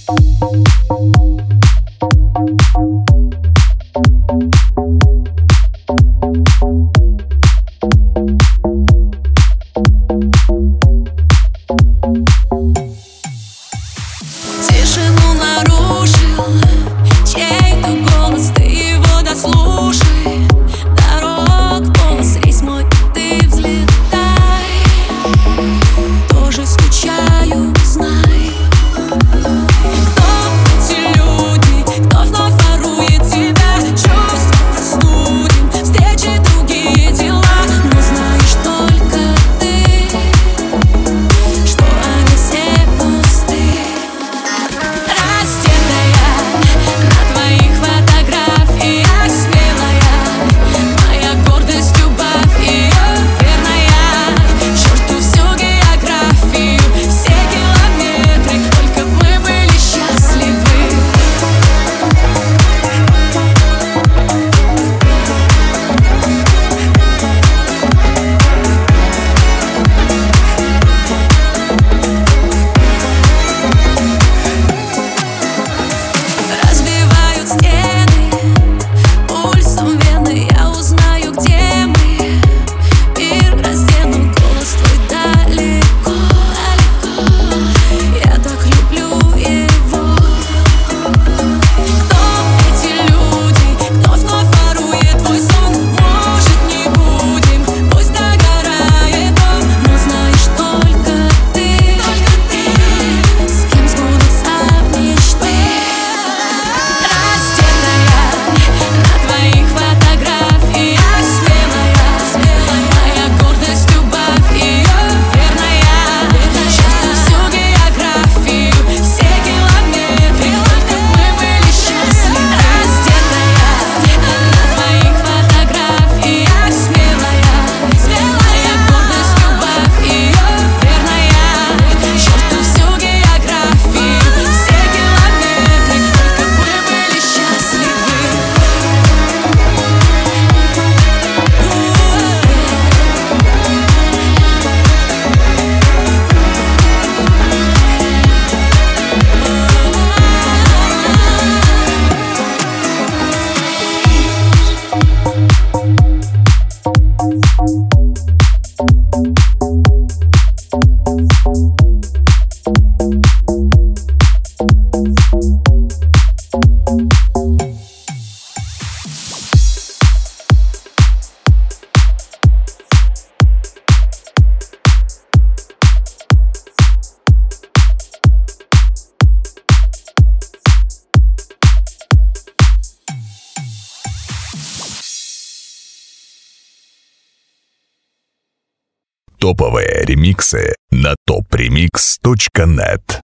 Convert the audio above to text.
Тишину нарушил чей-то голос, ты его дослушай. Дорог полос, рейс мой, ты взлетай. Тоже скучаю, знай. Кто эти люди, кто вновь ворует тебя? Чувства простудим, встречи, другие дела. Но знаешь только ты, что они все пусты. Раздетая на твоих фотографиях, смелая, моя гордость, любовь ее верная. Черту всю географию, все километры, только б мы были счастливы. Разбивают стены пульсом вены, я узнаю, где мы. Мир разденут, голос твой далеко, далеко. Я так люблю его. Кто эти люди, кто вновь ворует твой сон? Может, не будем, пусть догорает он. Но знаешь только ты, с кем сбудутся мечты. Раздетая на твоих фотографиях, смелая, моя гордость, любовь ее верная. Черту всю географию, все километры, только б мы были счастливы. Раздетая на твоих фотографиях, смелая, моя гордость, любовь ее верная. Черту всю географию, все километры, только б мы были счастливы. Топовые ремиксы на topremix.net.